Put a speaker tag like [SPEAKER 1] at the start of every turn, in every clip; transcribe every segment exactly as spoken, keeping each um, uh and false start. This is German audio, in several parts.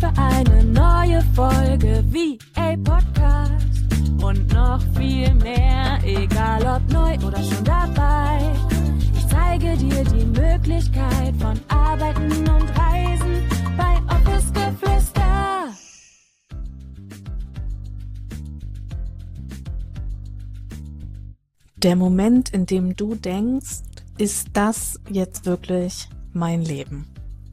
[SPEAKER 1] für eine neue Folge V A Podcast. Und noch viel mehr, egal ob neu oder schon dabei. Ich zeige dir die Möglichkeit von Arbeiten und Reisen bei Office Geflüster.
[SPEAKER 2] Der Moment, in dem du denkst, ist das jetzt wirklich mein Leben?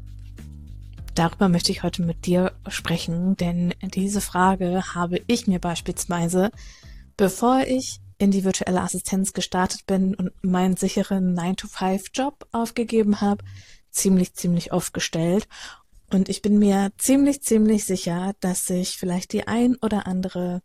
[SPEAKER 2] Darüber möchte ich heute mit dir sprechen, denn diese Frage habe ich mir beispielsweise, bevor ich in die virtuelle Assistenz gestartet bin und meinen sicheren nine to five Job aufgegeben habe, ziemlich, ziemlich oft gestellt. Und ich bin mir ziemlich, ziemlich sicher, dass sich vielleicht die ein oder andere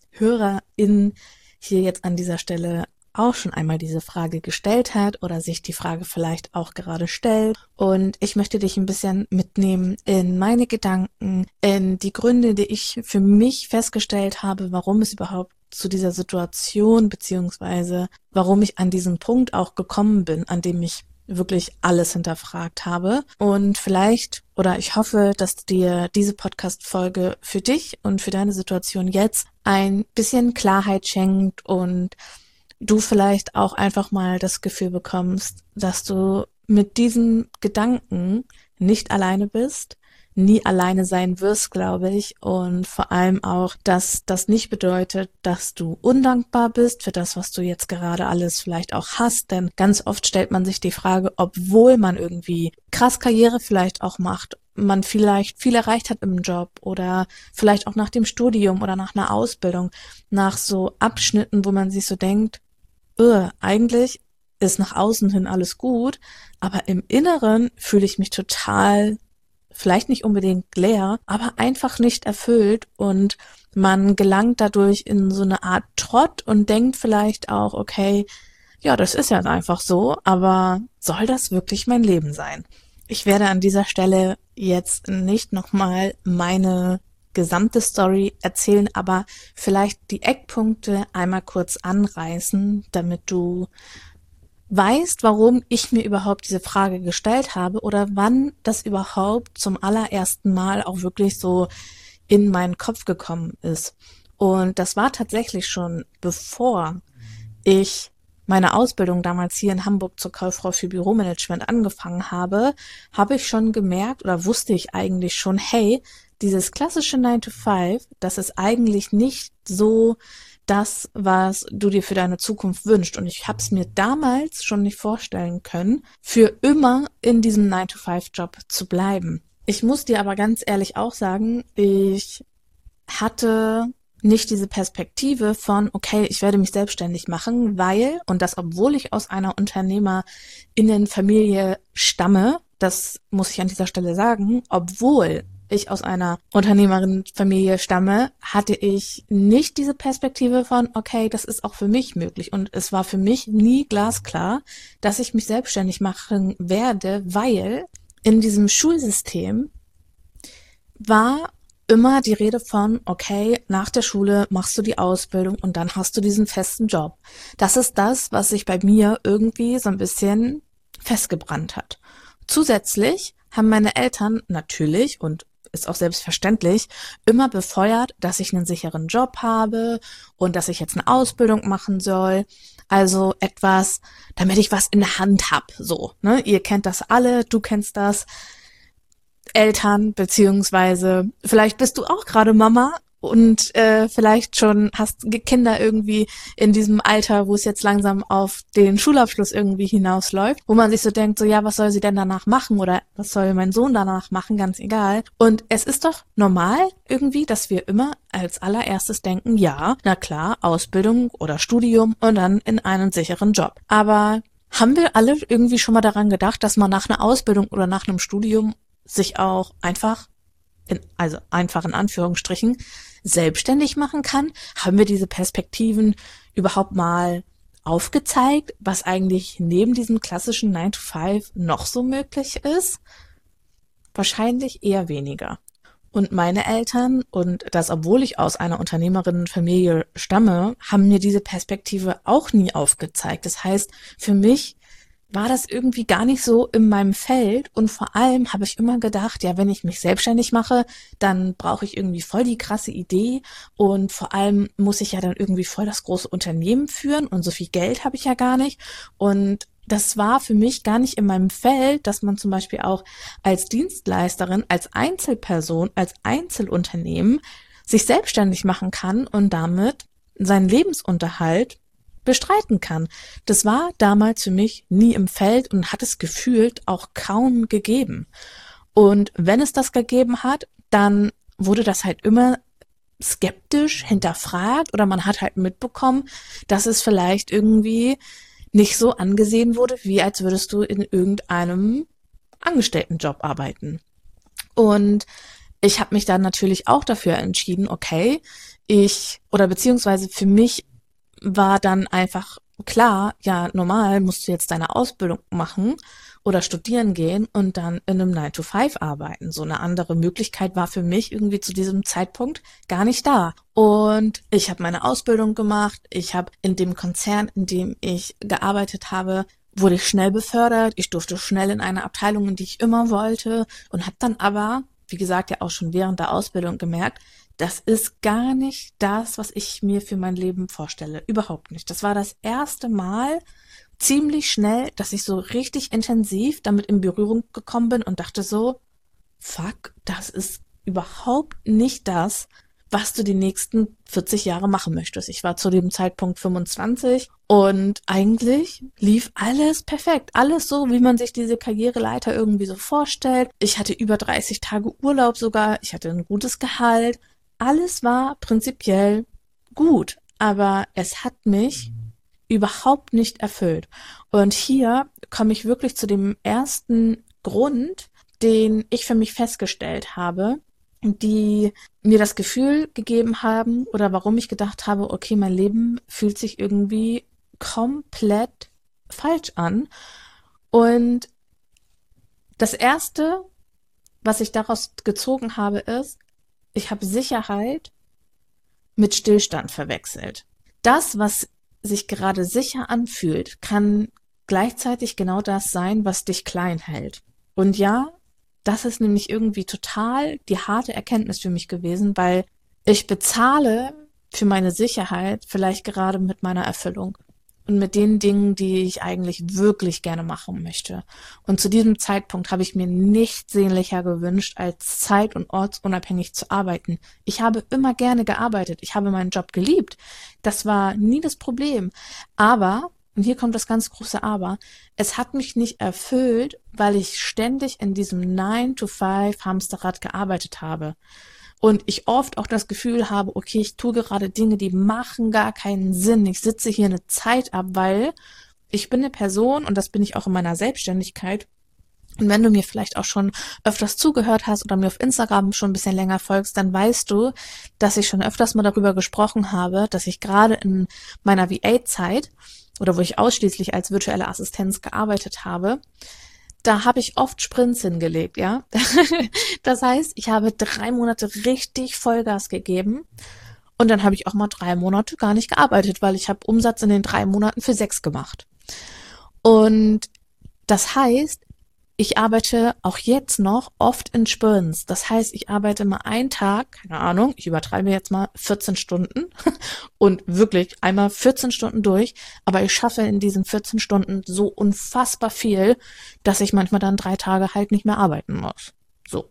[SPEAKER 2] Hörerin hier jetzt an dieser Stelle auch schon einmal diese Frage gestellt hat oder sich die Frage vielleicht auch gerade stellt. Und ich möchte dich ein bisschen mitnehmen in meine Gedanken, in die Gründe, die ich für mich festgestellt habe, warum es überhaupt zu dieser Situation beziehungsweise warum ich an diesen Punkt auch gekommen bin, an dem ich wirklich alles hinterfragt habe. Und vielleicht oder ich hoffe, dass dir diese Podcast-Folge für dich und für deine Situation jetzt ein bisschen Klarheit schenkt und du vielleicht auch einfach mal das Gefühl bekommst, dass du mit diesen Gedanken nicht alleine bist, nie alleine sein wirst, glaube ich, und vor allem auch, dass das nicht bedeutet, dass du undankbar bist für das, was du jetzt gerade alles vielleicht auch hast, denn ganz oft stellt man sich die Frage, obwohl man irgendwie krass Karriere vielleicht auch macht, man vielleicht viel erreicht hat im Job oder vielleicht auch nach dem Studium oder nach einer Ausbildung, nach so Abschnitten, wo man sich so denkt, öh, eigentlich ist nach außen hin alles gut, aber im Inneren fühle ich mich total, vielleicht nicht unbedingt leer, aber einfach nicht erfüllt und man gelangt dadurch in so eine Art Trott und denkt vielleicht auch, okay, ja, das ist ja einfach so, aber soll das wirklich mein Leben sein? Ich werde an dieser Stelle jetzt nicht nochmal meine gesamte Story erzählen, aber vielleicht die Eckpunkte einmal kurz anreißen, damit du weißt, warum ich mir überhaupt diese Frage gestellt habe oder wann das überhaupt zum allerersten Mal auch wirklich so in meinen Kopf gekommen ist. Und das war tatsächlich schon bevor ich meine Ausbildung damals hier in Hamburg zur Kauffrau für Büromanagement angefangen habe, habe ich schon gemerkt oder wusste ich eigentlich schon, hey, dieses klassische nine to five, das ist eigentlich nicht so das, was du dir für deine Zukunft wünschst. Und ich habe es mir damals schon nicht vorstellen können, für immer in diesem nine to five Job zu bleiben. Ich muss dir aber ganz ehrlich auch sagen, ich hatte nicht diese Perspektive von, okay, ich werde mich selbstständig machen, weil, und das obwohl ich aus einer Unternehmerinnenfamilie stamme, das muss ich an dieser Stelle sagen, obwohl ich aus einer Unternehmerinnenfamilie stamme, hatte ich nicht diese Perspektive von, okay, das ist auch für mich möglich. Und es war für mich nie glasklar, dass ich mich selbstständig machen werde, weil in diesem Schulsystem war immer die Rede von, okay, nach der Schule machst du die Ausbildung und dann hast du diesen festen Job. Das ist das, was sich bei mir irgendwie so ein bisschen festgebrannt hat. Zusätzlich haben meine Eltern natürlich und ist auch selbstverständlich, immer befeuert, dass ich einen sicheren Job habe und dass ich jetzt eine Ausbildung machen soll. Also etwas, damit ich was in der Hand habe. So, ne? Ihr kennt das alle, du kennst das. Eltern, beziehungsweise vielleicht bist du auch gerade Mama und äh, vielleicht schon hast Kinder irgendwie in diesem Alter, wo es jetzt langsam auf den Schulabschluss irgendwie hinausläuft, wo man sich so denkt, so ja, was soll sie denn danach machen oder was soll mein Sohn danach machen, ganz egal. Und es ist doch normal irgendwie, dass wir immer als allererstes denken, ja, na klar, Ausbildung oder Studium und dann in einen sicheren Job. Aber haben wir alle irgendwie schon mal daran gedacht, dass man nach einer Ausbildung oder nach einem Studium sich auch einfach in, also einfach in Anführungsstrichen, selbstständig machen kann? Haben wir diese Perspektiven überhaupt mal aufgezeigt, was eigentlich neben diesem klassischen nine to five noch so möglich ist? Wahrscheinlich eher weniger. Und meine Eltern, und das obwohl ich aus einer Unternehmerinnenfamilie stamme, haben mir diese Perspektive auch nie aufgezeigt. Das heißt, für mich war das irgendwie gar nicht so in meinem Feld und vor allem habe ich immer gedacht, ja, wenn ich mich selbstständig mache, dann brauche ich irgendwie voll die krasse Idee und vor allem muss ich ja dann irgendwie voll das große Unternehmen führen und so viel Geld habe ich ja gar nicht und das war für mich gar nicht in meinem Feld, dass man zum Beispiel auch als Dienstleisterin, als Einzelperson, als Einzelunternehmen sich selbstständig machen kann und damit seinen Lebensunterhalt bestreiten kann. Das war damals für mich nie im Feld und hat es gefühlt auch kaum gegeben. Und wenn es das gegeben hat, dann wurde das halt immer skeptisch hinterfragt oder man hat halt mitbekommen, dass es vielleicht irgendwie nicht so angesehen wurde, wie als würdest du in irgendeinem Angestelltenjob arbeiten. Und ich habe mich dann natürlich auch dafür entschieden, okay, ich oder beziehungsweise für mich war dann einfach klar, ja, normal musst du jetzt deine Ausbildung machen oder studieren gehen und dann in einem nine to five arbeiten. So eine andere Möglichkeit war für mich irgendwie zu diesem Zeitpunkt gar nicht da. Und ich habe meine Ausbildung gemacht. Ich habe in dem Konzern, in dem ich gearbeitet habe, wurde ich schnell befördert. Ich durfte schnell in eine Abteilung, in die ich immer wollte und habe dann aber, wie gesagt, ja auch schon während der Ausbildung gemerkt, das ist gar nicht das, was ich mir für mein Leben vorstelle. Überhaupt nicht. Das war das erste Mal ziemlich schnell, dass ich so richtig intensiv damit in Berührung gekommen bin und dachte so, fuck, das ist überhaupt nicht das, was du die nächsten vierzig Jahre machen möchtest. Ich war zu dem Zeitpunkt fünfundzwanzig und eigentlich lief alles perfekt. Alles so, wie man sich diese Karriereleiter irgendwie so vorstellt. Ich hatte über dreißig Tage Urlaub sogar. Ich hatte ein gutes Gehalt. Alles war prinzipiell gut, aber es hat mich überhaupt nicht erfüllt. Und hier komme ich wirklich zu dem ersten Grund, den ich für mich festgestellt habe, die mir das Gefühl gegeben haben oder warum ich gedacht habe, okay, mein Leben fühlt sich irgendwie komplett falsch an. Und das Erste, was ich daraus gezogen habe, ist, ich habe Sicherheit mit Stillstand verwechselt. Das, was sich gerade sicher anfühlt, kann gleichzeitig genau das sein, was dich klein hält. Und ja, das ist nämlich irgendwie total die harte Erkenntnis für mich gewesen, weil ich bezahle für meine Sicherheit vielleicht gerade mit meiner Erfüllung und mit den Dingen, die ich eigentlich wirklich gerne machen möchte. Und zu diesem Zeitpunkt habe ich mir nichts sehnlicher gewünscht, als zeit- und ortsunabhängig zu arbeiten. Ich habe immer gerne gearbeitet. Ich habe meinen Job geliebt. Das war nie das Problem. Aber, und hier kommt das ganz große Aber, es hat mich nicht erfüllt, weil ich ständig in diesem nine to five Hamsterrad gearbeitet habe. Und ich oft auch das Gefühl habe, okay, ich tue gerade Dinge, die machen gar keinen Sinn. Ich sitze hier eine Zeit ab, weil ich bin eine Person, und das bin ich auch in meiner Selbstständigkeit. Und wenn du mir vielleicht auch schon öfters zugehört hast oder mir auf Instagram schon ein bisschen länger folgst, dann weißt du, dass ich schon öfters mal darüber gesprochen habe, dass ich gerade in meiner V A-Zeit oder wo ich ausschließlich als virtuelle Assistenz gearbeitet habe, da habe ich oft Sprints hingelegt, ja. Das heißt, ich habe drei Monate richtig Vollgas gegeben und dann habe ich auch mal drei Monate gar nicht gearbeitet, weil ich habe Umsatz in den drei Monaten für sechs gemacht. Und das heißt, ich arbeite auch jetzt noch oft in Sprints. Das heißt, ich arbeite mal einen Tag, keine Ahnung, ich übertreibe jetzt mal vierzehn Stunden und wirklich einmal vierzehn Stunden durch, aber ich schaffe in diesen vierzehn Stunden so unfassbar viel, dass ich manchmal dann drei Tage halt nicht mehr arbeiten muss. So.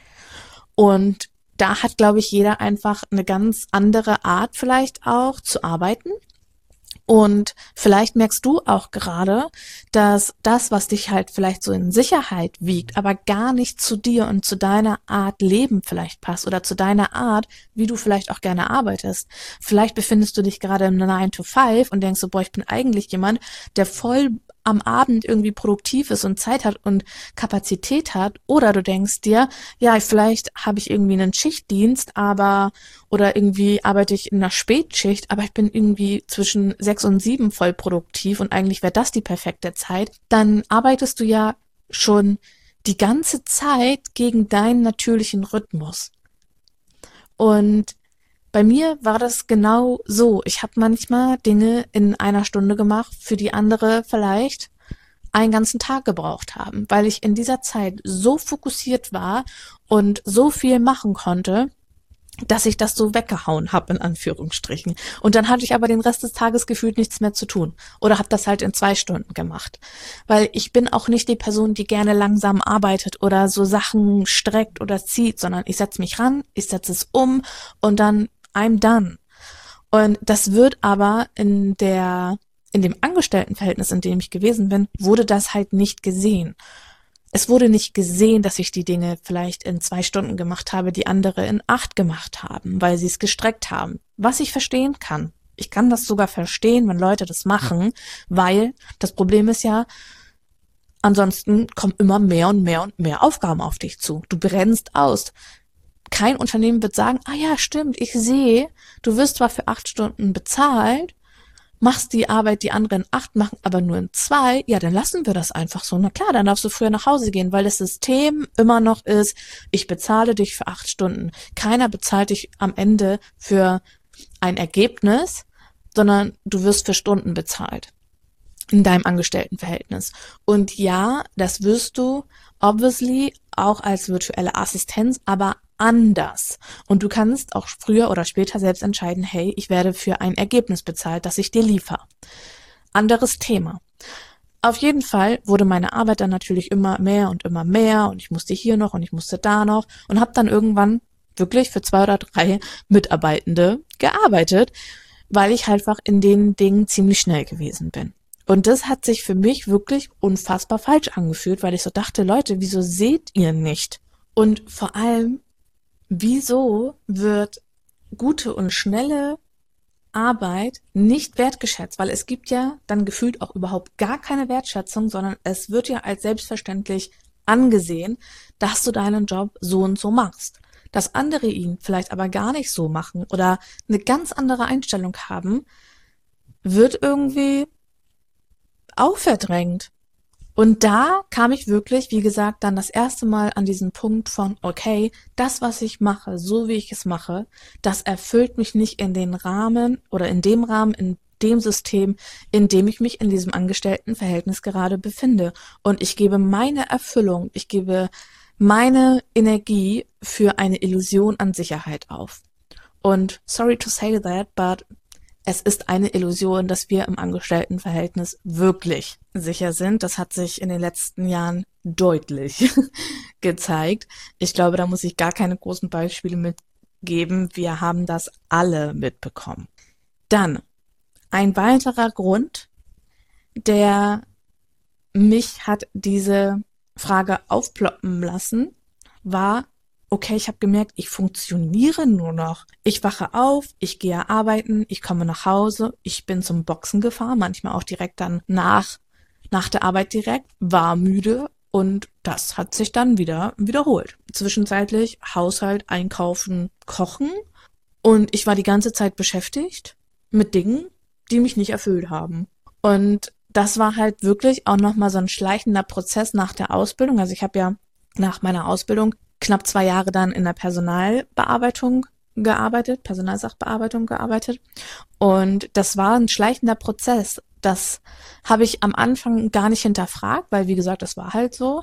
[SPEAKER 2] Und da hat, glaube ich, jeder einfach eine ganz andere Art vielleicht auch zu arbeiten. Und vielleicht merkst du auch gerade, dass das, was dich halt vielleicht so in Sicherheit wiegt, aber gar nicht zu dir und zu deiner Art Leben vielleicht passt oder zu deiner Art, wie du vielleicht auch gerne arbeitest. Vielleicht befindest du dich gerade im nine to five und denkst so, boah, ich bin eigentlich jemand, der voll am Abend irgendwie produktiv ist und Zeit hat und Kapazität hat, oder du denkst dir, ja, vielleicht habe ich irgendwie einen Schichtdienst, aber oder irgendwie arbeite ich in einer Spätschicht, aber ich bin irgendwie zwischen sechs und sieben voll produktiv und eigentlich wäre das die perfekte Zeit, dann arbeitest du ja schon die ganze Zeit gegen deinen natürlichen Rhythmus. Und bei mir war das genau so. Ich habe manchmal Dinge in einer Stunde gemacht, für die andere vielleicht einen ganzen Tag gebraucht haben, weil ich in dieser Zeit so fokussiert war und so viel machen konnte, dass ich das so weggehauen habe, in Anführungsstrichen. Und dann hatte ich aber den Rest des Tages gefühlt nichts mehr zu tun. Oder habe das halt in zwei Stunden gemacht. Weil ich bin auch nicht die Person, die gerne langsam arbeitet oder so Sachen streckt oder zieht, sondern ich setze mich ran, ich setze es um und dann I'm done. Und das wird aber in der, in dem Angestelltenverhältnis, in dem ich gewesen bin, wurde das halt nicht gesehen. Es wurde nicht gesehen, dass ich die Dinge vielleicht in zwei Stunden gemacht habe, die andere in acht gemacht haben, weil sie es gestreckt haben. Was ich verstehen kann. Ich kann das sogar verstehen, wenn Leute das machen, weil das Problem ist ja, ansonsten kommen immer mehr und mehr und mehr Aufgaben auf dich zu. Du brennst aus. Kein Unternehmen wird sagen, ah ja, stimmt, ich sehe, du wirst zwar für acht Stunden bezahlt, machst die Arbeit, die anderen acht machen, aber nur in zwei, ja, dann lassen wir das einfach so. Na klar, dann darfst du früher nach Hause gehen, weil das System immer noch ist, ich bezahle dich für acht Stunden. Keiner bezahlt dich am Ende für ein Ergebnis, sondern du wirst für Stunden bezahlt in deinem Angestelltenverhältnis. Und ja, das wirst du obviously auch als virtuelle Assistenz, aber anders. Und du kannst auch früher oder später selbst entscheiden, hey, ich werde für ein Ergebnis bezahlt, das ich dir liefere. Anderes Thema. Auf jeden Fall wurde meine Arbeit dann natürlich immer mehr und immer mehr und ich musste hier noch und ich musste da noch und habe dann irgendwann wirklich für zwei oder drei Mitarbeitende gearbeitet, weil ich halt einfach in den Dingen ziemlich schnell gewesen bin. Und das hat sich für mich wirklich unfassbar falsch angefühlt, weil ich so dachte, Leute, wieso seht ihr nicht? Und vor allem, wieso wird gute und schnelle Arbeit nicht wertgeschätzt? Weil es gibt ja dann gefühlt auch überhaupt gar keine Wertschätzung, sondern es wird ja als selbstverständlich angesehen, dass du deinen Job so und so machst. Dass andere ihn vielleicht aber gar nicht so machen oder eine ganz andere Einstellung haben, wird irgendwie auch verdrängt. Und da kam ich wirklich, wie gesagt, dann das erste Mal an diesen Punkt von, okay, das, was ich mache, so wie ich es mache, das erfüllt mich nicht in den Rahmen oder in dem Rahmen, in dem System, in dem ich mich in diesem Angestelltenverhältnis gerade befinde. Und ich gebe meine Erfüllung, ich gebe meine Energie für eine Illusion an Sicherheit auf. Und sorry to say that, but es ist eine Illusion, dass wir im Angestelltenverhältnis wirklich sicher sind. Das hat sich in den letzten Jahren deutlich gezeigt. Ich glaube, da muss ich gar keine großen Beispiele mitgeben. Wir haben das alle mitbekommen. Dann ein weiterer Grund, der mich hat diese Frage aufploppen lassen, war, okay, ich habe gemerkt, ich funktioniere nur noch. Ich wache auf, ich gehe arbeiten, ich komme nach Hause, ich bin zum Boxen gefahren, manchmal auch direkt dann nach, nach der Arbeit direkt, war müde und das hat sich dann wieder wiederholt. Zwischenzeitlich Haushalt, Einkaufen, Kochen und ich war die ganze Zeit beschäftigt mit Dingen, die mich nicht erfüllt haben. Und das war halt wirklich auch nochmal so ein schleichender Prozess nach der Ausbildung. Also ich habe ja nach meiner Ausbildung knapp zwei Jahre dann in der Personalbearbeitung gearbeitet, Personalsachbearbeitung gearbeitet. Und das war ein schleichender Prozess. Das habe ich am Anfang gar nicht hinterfragt, weil wie gesagt, das war halt so.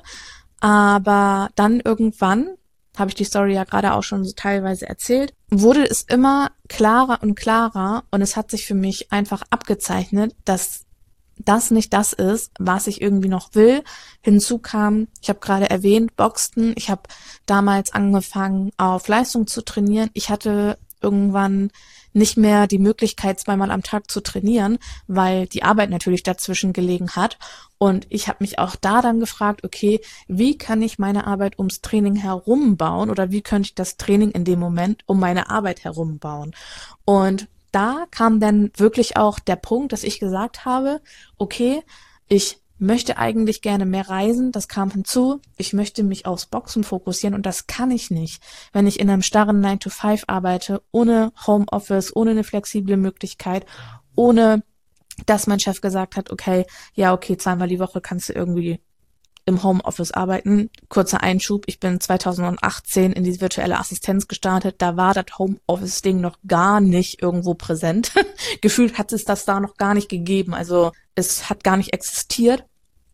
[SPEAKER 2] Aber dann irgendwann, habe ich die Story ja gerade auch schon so teilweise erzählt, wurde es immer klarer und klarer und es hat sich für mich einfach abgezeichnet, dass das nicht das ist, was ich irgendwie noch will. Hinzu kam, ich habe gerade erwähnt, Boxen. Ich habe damals angefangen, auf Leistung zu trainieren. Ich hatte irgendwann nicht mehr die Möglichkeit, zweimal am Tag zu trainieren, weil die Arbeit natürlich dazwischen gelegen hat. Und ich habe mich auch da dann gefragt, okay, wie kann ich meine Arbeit ums Training herum bauen oder wie könnte ich das Training in dem Moment um meine Arbeit herum bauen? Und da kam dann wirklich auch der Punkt, dass ich gesagt habe, okay, ich möchte eigentlich gerne mehr reisen, das kam hinzu, ich möchte mich aufs Boxen fokussieren und das kann ich nicht, wenn ich in einem starren nine to five arbeite, ohne Homeoffice, ohne eine flexible Möglichkeit, ohne dass mein Chef gesagt hat, okay, ja okay, zweimal die Woche kannst du irgendwie im Homeoffice arbeiten. Kurzer Einschub, ich bin zweitausendachtzehn in die virtuelle Assistenz gestartet, da war das Homeoffice-Ding noch gar nicht irgendwo präsent. Gefühlt hat es das da noch gar nicht gegeben, also es hat gar nicht existiert.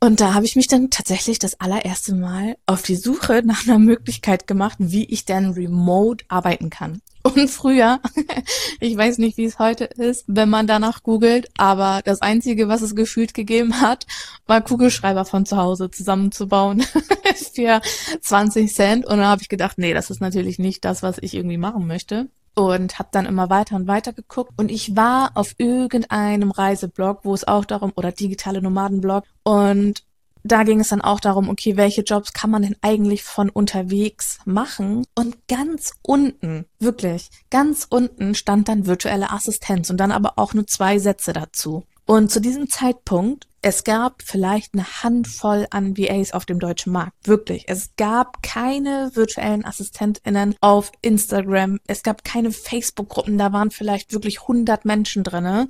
[SPEAKER 2] Und da habe ich mich dann tatsächlich das allererste Mal auf die Suche nach einer Möglichkeit gemacht, wie ich denn remote arbeiten kann. Und früher, ich weiß nicht, wie es heute ist, wenn man danach googelt, aber das Einzige, was es gefühlt gegeben hat, war Kugelschreiber von zu Hause zusammenzubauen für zwanzig Cent. Und dann habe ich gedacht, nee, das ist natürlich nicht das, was ich irgendwie machen möchte. Und habe dann immer weiter und weiter geguckt. Und ich war auf irgendeinem Reiseblog, wo es auch darum, oder digitale Nomadenblog, und da ging es dann auch darum, okay, welche Jobs kann man denn eigentlich von unterwegs machen? Und ganz unten, wirklich, ganz unten stand dann virtuelle Assistenz und dann aber auch nur zwei Sätze dazu. Und zu diesem Zeitpunkt, es gab vielleicht eine Handvoll an V As auf dem deutschen Markt. Wirklich. Es gab keine virtuellen AssistentInnen auf Instagram. Es gab keine Facebook-Gruppen. Da waren vielleicht wirklich hundert Menschen drinne.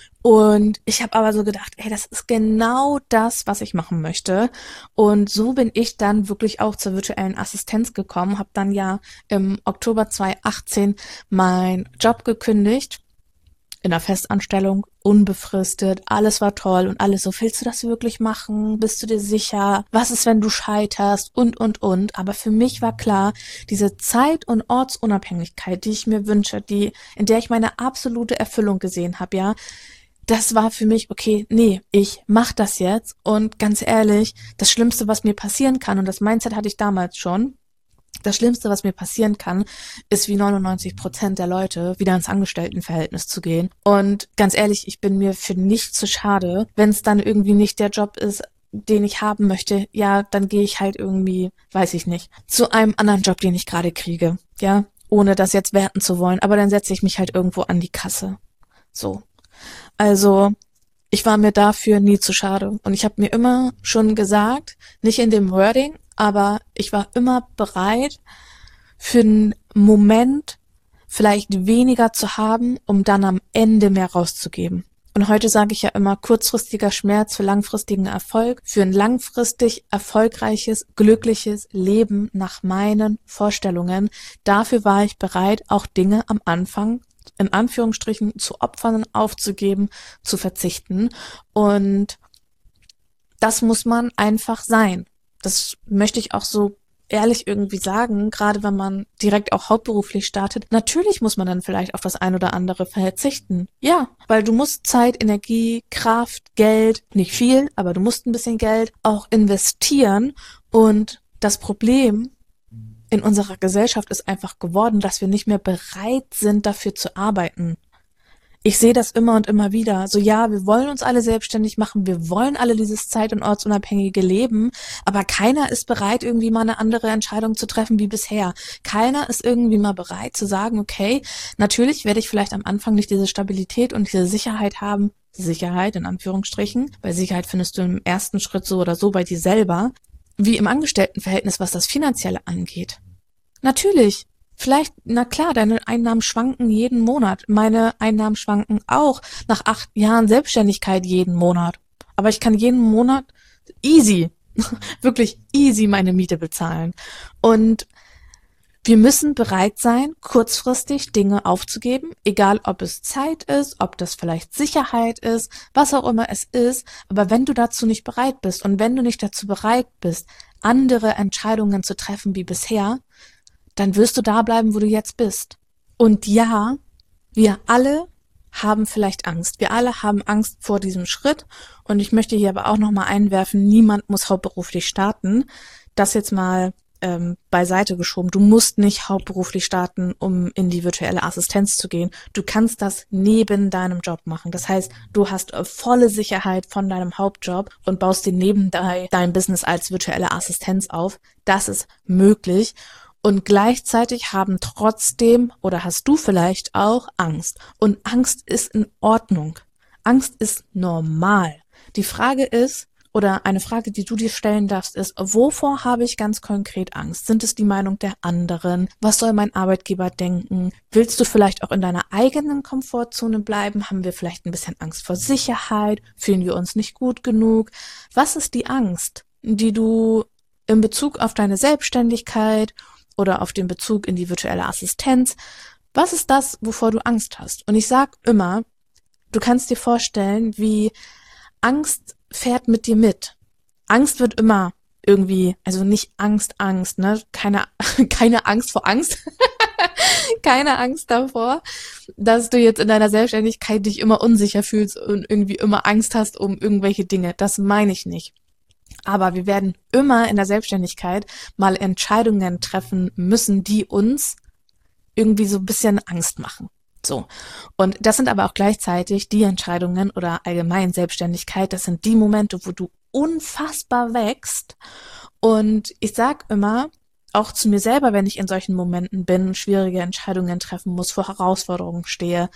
[SPEAKER 2] Und ich habe aber so gedacht, ey, das ist genau das, was ich machen möchte. Und so bin ich dann wirklich auch zur virtuellen Assistenz gekommen, habe dann ja im Oktober zwanzig achtzehn meinen Job gekündigt, in der Festanstellung, unbefristet, alles war toll und alles so, willst du das wirklich machen? Bist du dir sicher? Was ist, wenn du scheiterst? Und, und, und. Aber für mich war klar, diese Zeit- und Ortsunabhängigkeit, die ich mir wünsche, die, in der ich meine absolute Erfüllung gesehen habe, ja, das war für mich, okay, nee, ich mach das jetzt. Und ganz ehrlich, das Schlimmste, was mir passieren kann, und das Mindset hatte ich damals schon, das Schlimmste, was mir passieren kann, ist wie neunundneunzig Prozent der Leute wieder ins Angestelltenverhältnis zu gehen. Und ganz ehrlich, ich bin mir für nichts zu schade, wenn es dann irgendwie nicht der Job ist, den ich haben möchte, ja, dann gehe ich halt irgendwie, weiß ich nicht, zu einem anderen Job, den ich gerade kriege, ja, ohne das jetzt werten zu wollen. Aber dann setze ich mich halt irgendwo an die Kasse. So. Also, ich war mir dafür nie zu schade. Und ich habe mir immer schon gesagt, nicht in dem Wording, aber ich war immer bereit, für einen Moment vielleicht weniger zu haben, um dann am Ende mehr rauszugeben. Und heute sage ich ja immer, kurzfristiger Schmerz für langfristigen Erfolg, für ein langfristig erfolgreiches, glückliches Leben nach meinen Vorstellungen. Dafür war ich bereit, auch Dinge am Anfang in Anführungsstrichen zu opfern, aufzugeben, zu verzichten. Und das muss man einfach sein. Das möchte ich auch so ehrlich irgendwie sagen, gerade wenn man direkt auch hauptberuflich startet. Natürlich muss man dann vielleicht auf das ein oder andere verzichten. Ja, weil du musst Zeit, Energie, Kraft, Geld, nicht viel, aber du musst ein bisschen Geld auch investieren. Und das Problem in unserer Gesellschaft ist einfach geworden, dass wir nicht mehr bereit sind, dafür zu arbeiten. Ich sehe das immer und immer wieder. So, ja, wir wollen uns alle selbstständig machen, wir wollen alle dieses zeit- und ortsunabhängige Leben, aber keiner ist bereit, irgendwie mal eine andere Entscheidung zu treffen wie bisher. Keiner ist irgendwie mal bereit zu sagen, okay, natürlich werde ich vielleicht am Anfang nicht diese Stabilität und diese Sicherheit haben, Sicherheit in Anführungsstrichen, weil Sicherheit findest du im ersten Schritt so oder so bei dir selber, wie im Angestelltenverhältnis, was das Finanzielle angeht. Natürlich, vielleicht, na klar, deine Einnahmen schwanken jeden Monat. Meine Einnahmen schwanken auch nach acht Jahren Selbstständigkeit jeden Monat. Aber ich kann jeden Monat easy, wirklich easy meine Miete bezahlen. Und wir müssen bereit sein, kurzfristig Dinge aufzugeben, egal ob es Zeit ist, ob das vielleicht Sicherheit ist, was auch immer es ist. Aber wenn du dazu nicht bereit bist und wenn du nicht dazu bereit bist, andere Entscheidungen zu treffen wie bisher, dann wirst du da bleiben, wo du jetzt bist. Und ja, wir alle haben vielleicht Angst. Wir alle haben Angst vor diesem Schritt. Und ich möchte hier aber auch nochmal einwerfen, niemand muss hauptberuflich starten. Das jetzt mal ähm, beiseite geschoben. Du musst nicht hauptberuflich starten, um in die virtuelle Assistenz zu gehen. Du kannst das neben deinem Job machen. Das heißt, du hast volle Sicherheit von deinem Hauptjob und baust dir neben dein, dein Business als virtuelle Assistenz auf. Das ist möglich. Und gleichzeitig haben trotzdem, oder hast du vielleicht auch Angst. Und Angst ist in Ordnung. Angst ist normal. Die Frage ist, oder eine Frage, die du dir stellen darfst, ist, wovor habe ich ganz konkret Angst? Sind es die Meinung der anderen? Was soll mein Arbeitgeber denken? Willst du vielleicht auch in deiner eigenen Komfortzone bleiben? Haben wir vielleicht ein bisschen Angst vor Sicherheit? Fühlen wir uns nicht gut genug? Was ist die Angst, die du in Bezug auf deine Selbstständigkeit oder auf den Bezug in die virtuelle Assistenz, was ist das, wovor du Angst hast? Und ich sag immer, du kannst dir vorstellen, wie Angst fährt mit dir mit. Angst wird immer irgendwie, also nicht Angst, Angst, ne? Keine, keine Angst vor Angst. Keine Angst davor, dass du jetzt in deiner Selbstständigkeit dich immer unsicher fühlst und irgendwie immer Angst hast um irgendwelche Dinge. Das meine ich nicht. Aber wir werden immer in der Selbstständigkeit mal Entscheidungen treffen müssen, die uns irgendwie so ein bisschen Angst machen. So. Und das sind aber auch gleichzeitig die Entscheidungen oder allgemein Selbstständigkeit, das sind die Momente, wo du unfassbar wächst. Und ich sag immer, auch zu mir selber, wenn ich in solchen Momenten bin, schwierige Entscheidungen treffen muss, vor Herausforderungen stehe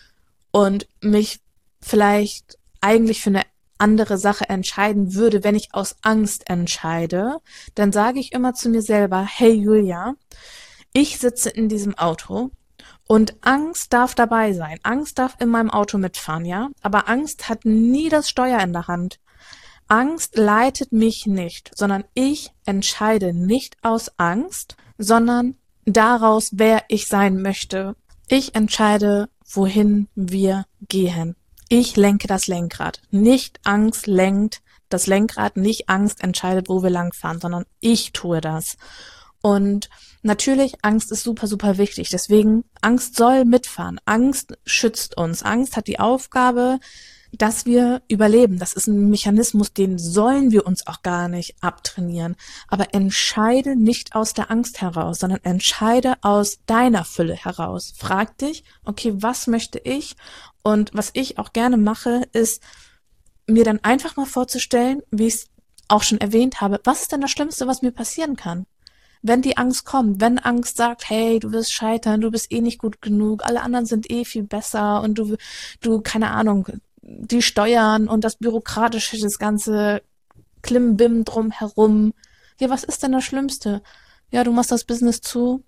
[SPEAKER 2] und mich vielleicht eigentlich für eine andere Sache entscheiden würde, wenn ich aus Angst entscheide, dann sage ich immer zu mir selber, hey Julia, ich sitze in diesem Auto und Angst darf dabei sein. Angst darf in meinem Auto mitfahren, ja? Aber Angst hat nie das Steuer in der Hand. Angst leitet mich nicht, sondern ich entscheide nicht aus Angst, sondern daraus, wer ich sein möchte. Ich entscheide, wohin wir gehen. Ich lenke das Lenkrad. Nicht Angst lenkt das Lenkrad, nicht Angst entscheidet, wo wir langfahren, sondern ich tue das. Und natürlich, Angst ist super, super wichtig. Deswegen, Angst soll mitfahren. Angst schützt uns. Angst hat die Aufgabe, dass wir überleben. Das ist ein Mechanismus, den sollen wir uns auch gar nicht abtrainieren. Aber entscheide nicht aus der Angst heraus, sondern entscheide aus deiner Fülle heraus. Frag dich, okay, was möchte ich? Und was ich auch gerne mache, ist, mir dann einfach mal vorzustellen, wie ich es auch schon erwähnt habe, was ist denn das Schlimmste, was mir passieren kann? Wenn die Angst kommt, wenn Angst sagt, hey, du wirst scheitern, du bist eh nicht gut genug, alle anderen sind eh viel besser und du, du, keine Ahnung, die Steuern und das Bürokratische, das ganze Klimbim drumherum. Ja, was ist denn das Schlimmste? Ja, du machst das Business zu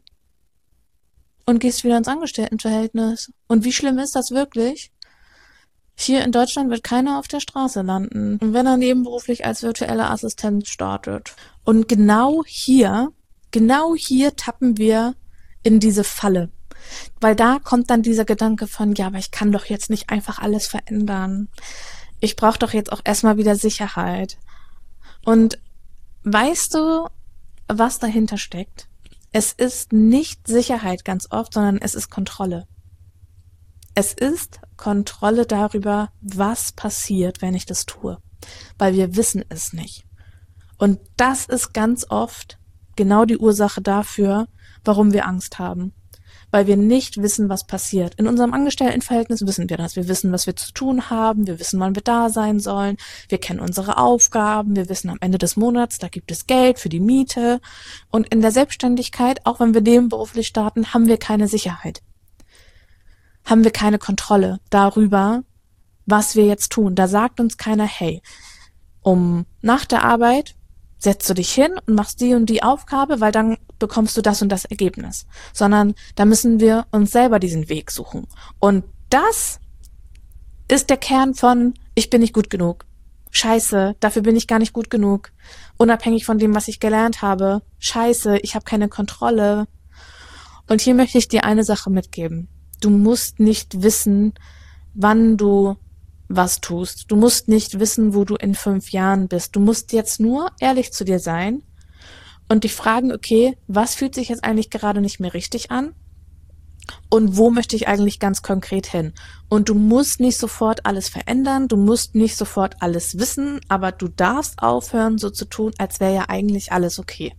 [SPEAKER 2] und gehst wieder ins Angestelltenverhältnis. Und wie schlimm ist das wirklich? Hier in Deutschland wird keiner auf der Straße landen, wenn er nebenberuflich als virtueller Assistent startet. Und genau hier, genau hier tappen wir in diese Falle. Weil da kommt dann dieser Gedanke von, ja, aber ich kann doch jetzt nicht einfach alles verändern. Ich brauche doch jetzt auch erstmal wieder Sicherheit. Und weißt du, was dahinter steckt? Es ist nicht Sicherheit ganz oft, sondern es ist Kontrolle. Es ist Kontrolle darüber, was passiert, wenn ich das tue. Weil wir wissen es nicht. Und das ist ganz oft genau die Ursache dafür, warum wir Angst haben. Weil wir nicht wissen, was passiert. In unserem Angestelltenverhältnis wissen wir das. Wir wissen, was wir zu tun haben. Wir wissen, wann wir da sein sollen. Wir kennen unsere Aufgaben. Wir wissen, am Ende des Monats, da gibt es Geld für die Miete. Und in der Selbstständigkeit, auch wenn wir nebenberuflich starten, haben wir keine Sicherheit. Haben wir keine Kontrolle darüber, was wir jetzt tun. Da sagt uns keiner, hey, um nach der Arbeit setzt du dich hin und machst die und die Aufgabe, weil dann bekommst du das und das Ergebnis. Sondern da müssen wir uns selber diesen Weg suchen. Und das ist der Kern von, ich bin nicht gut genug. Scheiße, dafür bin ich gar nicht gut genug. Unabhängig von dem, was ich gelernt habe. Scheiße, ich habe keine Kontrolle. Und hier möchte ich dir eine Sache mitgeben. Du musst nicht wissen, wann du was tust. Du musst nicht wissen, wo du in fünf Jahren bist. Du musst jetzt nur ehrlich zu dir sein und dich fragen, okay, was fühlt sich jetzt eigentlich gerade nicht mehr richtig an? Und wo möchte ich eigentlich ganz konkret hin? Und du musst nicht sofort alles verändern, du musst nicht sofort alles wissen, aber du darfst aufhören, so zu tun, als wäre ja eigentlich alles okay.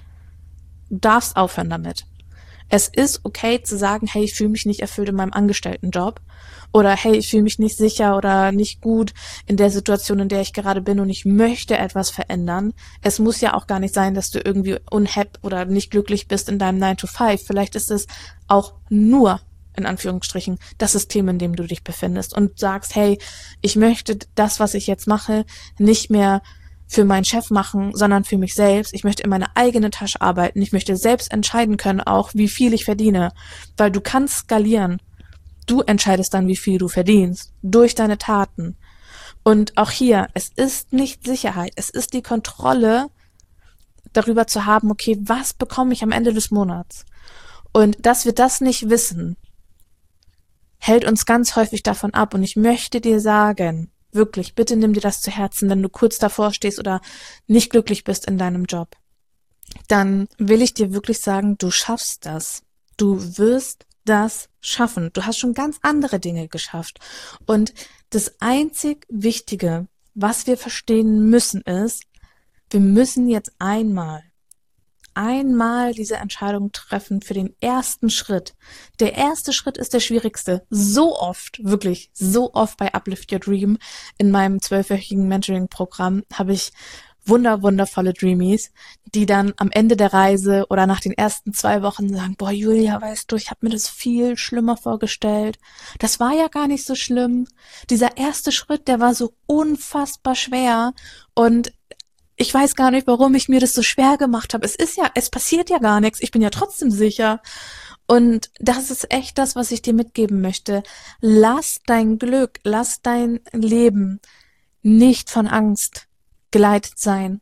[SPEAKER 2] Du darfst aufhören damit. Es ist okay zu sagen, hey, ich fühle mich nicht erfüllt in meinem Angestelltenjob oder hey, ich fühle mich nicht sicher oder nicht gut in der Situation, in der ich gerade bin und ich möchte etwas verändern. Es muss ja auch gar nicht sein, dass du irgendwie unhappy oder nicht glücklich bist in deinem nine to five. Vielleicht ist es auch nur, in Anführungsstrichen, das System, in dem du dich befindest und sagst, hey, ich möchte das, was ich jetzt mache, nicht mehr für meinen Chef machen, sondern für mich selbst. Ich möchte in meine eigene Tasche arbeiten. Ich möchte selbst entscheiden können auch, wie viel ich verdiene. Weil du kannst skalieren. Du entscheidest dann, wie viel du verdienst. Durch deine Taten. Und auch hier, es ist nicht Sicherheit. Es ist die Kontrolle darüber zu haben, okay, was bekomme ich am Ende des Monats? Und dass wir das nicht wissen, hält uns ganz häufig davon ab. Und ich möchte dir sagen, Wirklich, bitte nimm dir das zu Herzen, wenn du kurz davor stehst oder nicht glücklich bist in deinem Job. Dann will ich dir wirklich sagen, du schaffst das. Du wirst das schaffen. Du hast schon ganz andere Dinge geschafft. Und das einzig Wichtige, was wir verstehen müssen, ist, wir müssen jetzt einmal, einmal diese Entscheidung treffen für den ersten Schritt. Der erste Schritt ist der schwierigste. So oft, wirklich so oft bei Uplift Your Dream in meinem zwölfwöchigen Mentoring-Programm habe ich wunder, wundervolle Dreamies, die dann am Ende der Reise oder nach den ersten zwei Wochen sagen, boah, Julia, weißt du, ich habe mir das viel schlimmer vorgestellt. Das war ja gar nicht so schlimm. Dieser erste Schritt, der war so unfassbar schwer und ich weiß gar nicht, warum ich mir das so schwer gemacht habe. Es ist ja, es passiert ja gar nichts. Ich bin ja trotzdem sicher. Und das ist echt das, was ich dir mitgeben möchte. Lass dein Glück, lass dein Leben nicht von Angst geleitet sein.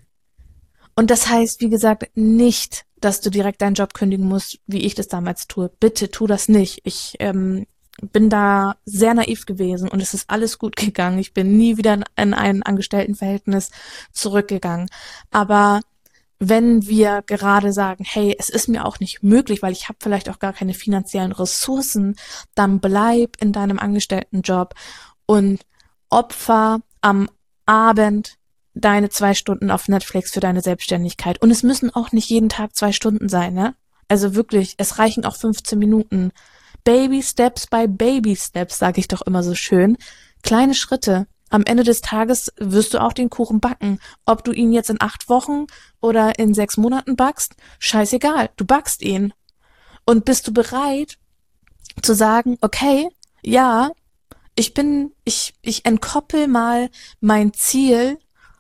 [SPEAKER 2] Und das heißt, wie gesagt, nicht, dass du direkt deinen Job kündigen musst, wie ich das damals tue. Bitte tu das nicht. Ich ähm, bin da sehr naiv gewesen und es ist alles gut gegangen. Ich bin nie wieder in, in ein Angestelltenverhältnis zurückgegangen. Aber wenn wir gerade sagen, hey, es ist mir auch nicht möglich, weil ich habe vielleicht auch gar keine finanziellen Ressourcen, dann bleib in deinem Angestelltenjob und opfer am Abend deine zwei Stunden auf Netflix für deine Selbstständigkeit. Und es müssen auch nicht jeden Tag zwei Stunden sein, ne? Also wirklich, es reichen auch fünfzehn Minuten. Baby Steps by Baby Steps, sage ich doch immer so schön. Kleine Schritte. Am Ende des Tages wirst du auch den Kuchen backen. Ob du ihn jetzt in acht Wochen oder in sechs Monaten backst, scheißegal, du backst ihn. Und bist du bereit zu sagen, okay, ja, ich bin, ich, ich entkoppel mal mein Ziel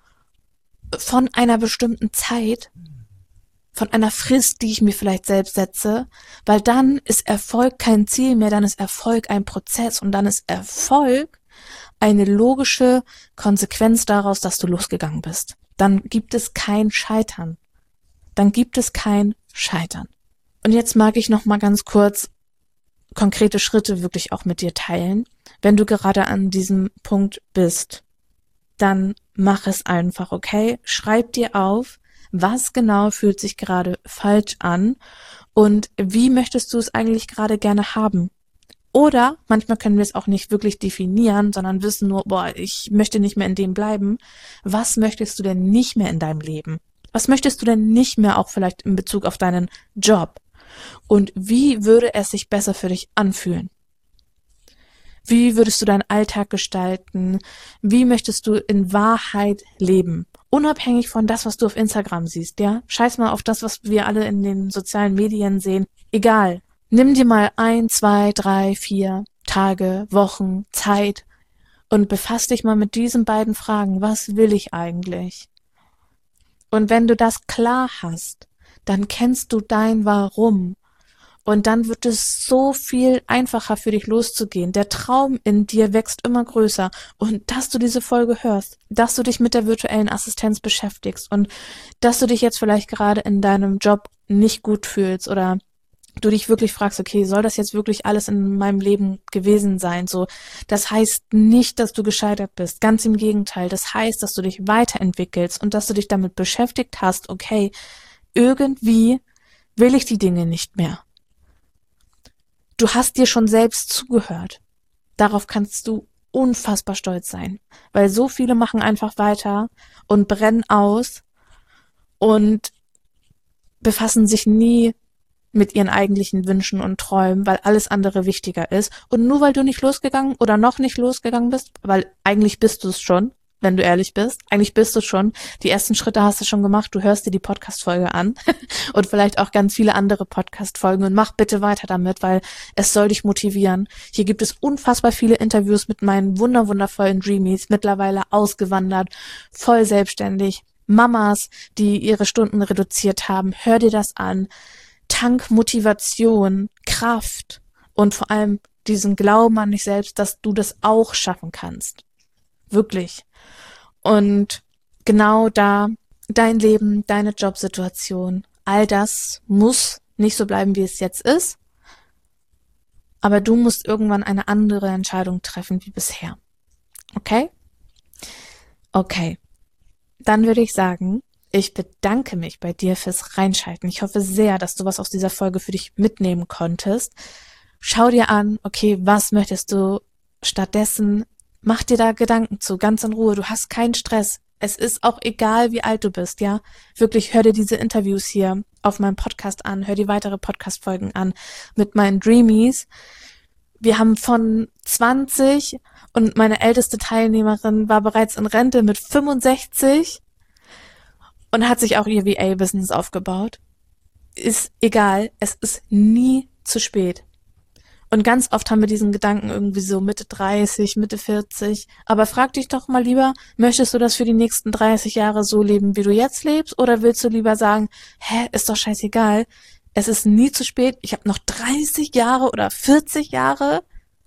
[SPEAKER 2] von einer bestimmten Zeit, von einer Frist, die ich mir vielleicht selbst setze, weil dann ist Erfolg kein Ziel mehr, dann ist Erfolg ein Prozess und dann ist Erfolg eine logische Konsequenz daraus, dass du losgegangen bist. Dann gibt es kein Scheitern. Dann gibt es kein Scheitern. Und jetzt mag ich noch mal ganz kurz konkrete Schritte wirklich auch mit dir teilen. Wenn du gerade an diesem Punkt bist, dann mach es einfach, okay? Schreib dir auf, was genau fühlt sich gerade falsch an und wie möchtest du es eigentlich gerade gerne haben? Oder manchmal können wir es auch nicht wirklich definieren, sondern wissen nur, boah, ich möchte nicht mehr in dem bleiben. Was möchtest du denn nicht mehr in deinem Leben? Was möchtest du denn nicht mehr auch vielleicht in Bezug auf deinen Job? Und wie würde es sich besser für dich anfühlen? Wie würdest du deinen Alltag gestalten? Wie möchtest du in Wahrheit leben? Unabhängig von das, was du auf Instagram siehst, ja? Scheiß mal auf das, was wir alle in den sozialen Medien sehen. Egal. Nimm dir mal ein, zwei, drei, vier Tage, Wochen, Zeit und befass dich mal mit diesen beiden Fragen. Was will ich eigentlich? Und wenn du das klar hast, dann kennst du dein Warum. Und dann wird es so viel einfacher für dich loszugehen. Der Traum in dir wächst immer größer. Und dass du diese Folge hörst, dass du dich mit der virtuellen Assistenz beschäftigst und dass du dich jetzt vielleicht gerade in deinem Job nicht gut fühlst oder du dich wirklich fragst, okay, soll das jetzt wirklich alles in meinem Leben gewesen sein? So, das heißt nicht, dass du gescheitert bist. Ganz im Gegenteil. Das heißt, dass du dich weiterentwickelst und dass du dich damit beschäftigt hast, okay, irgendwie will ich die Dinge nicht mehr. Du hast dir schon selbst zugehört. Darauf kannst du unfassbar stolz sein, weil so viele machen einfach weiter und brennen aus und befassen sich nie mit ihren eigentlichen Wünschen und Träumen, weil alles andere wichtiger ist. Und nur weil du nicht losgegangen oder noch nicht losgegangen bist, weil eigentlich bist du es schon, wenn du ehrlich bist, eigentlich bist du schon, die ersten Schritte hast du schon gemacht, du hörst dir die Podcast-Folge an und vielleicht auch ganz viele andere Podcast-Folgen und mach bitte weiter damit, weil es soll dich motivieren. Hier gibt es unfassbar viele Interviews mit meinen wunder wundervollen Dreamies, mittlerweile ausgewandert, voll selbstständig, Mamas, die ihre Stunden reduziert haben. Hör dir das an. Tank Motivation, Kraft und vor allem diesen Glauben an dich selbst, dass du das auch schaffen kannst. Wirklich. Und genau da, dein Leben, deine Jobsituation, all das muss nicht so bleiben, wie es jetzt ist, aber du musst irgendwann eine andere Entscheidung treffen wie bisher. Okay? Okay. Dann würde ich sagen, ich bedanke mich bei dir fürs Reinschalten. Ich hoffe sehr, dass du was aus dieser Folge für dich mitnehmen konntest. Schau dir an, okay, was möchtest du stattdessen? Mach dir da Gedanken zu, ganz in Ruhe. Du hast keinen Stress. Es ist auch egal, wie alt du bist, ja? Wirklich, hör dir diese Interviews hier auf meinem Podcast an, hör dir weitere Podcast-Folgen an mit meinen Dreamies. Wir haben von zwanzig und meine älteste Teilnehmerin war bereits in Rente mit fünfundsechzig und hat sich auch ihr V A-Business aufgebaut. Ist egal, es ist nie zu spät. Und ganz oft haben wir diesen Gedanken irgendwie so Mitte dreißig, Mitte vierzig. Aber frag dich doch mal lieber, möchtest du das für die nächsten dreißig Jahre so leben, wie du jetzt lebst? Oder willst du lieber sagen, hä, ist doch scheißegal, es ist nie zu spät, ich habe noch dreißig Jahre oder vierzig Jahre,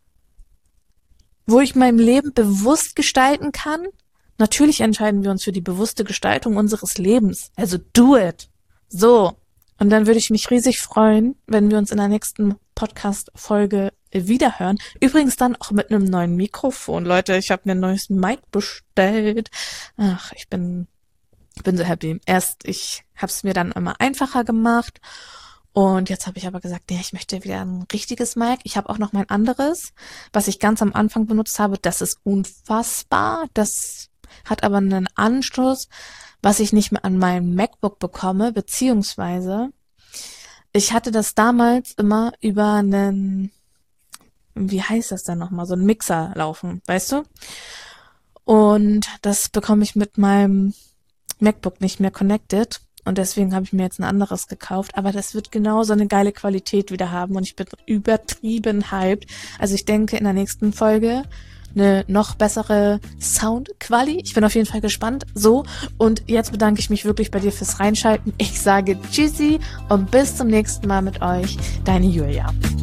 [SPEAKER 2] wo ich mein Leben bewusst gestalten kann? Natürlich entscheiden wir uns für die bewusste Gestaltung unseres Lebens. Also do it. So. Und dann würde ich mich riesig freuen, wenn wir uns in der nächsten Podcast-Folge wiederhören. Übrigens dann auch mit einem neuen Mikrofon. Leute, ich habe mir ein neues Mic bestellt. Ach, ich bin, bin so happy. Erst, ich habe es mir dann immer einfacher gemacht. Und jetzt habe ich aber gesagt, nee, ich möchte wieder ein richtiges Mic. Ich habe auch noch mein anderes, was ich ganz am Anfang benutzt habe. Das ist unfassbar. Das hat aber einen Anschluss, was ich nicht mehr an meinem MacBook bekomme, beziehungsweise ich hatte das damals immer über einen, wie heißt das dann nochmal, so einen Mixer laufen, weißt du? Und das bekomme ich mit meinem MacBook nicht mehr connected und deswegen habe ich mir jetzt ein anderes gekauft, aber das wird genauso eine geile Qualität wieder haben und ich bin übertrieben hyped. Also ich denke in der nächsten Folge eine noch bessere Soundquali. Ich bin auf jeden Fall gespannt. So, und jetzt bedanke ich mich wirklich bei dir fürs Reinschalten. Ich sage Tschüssi und bis zum nächsten Mal mit euch. Deine Julia.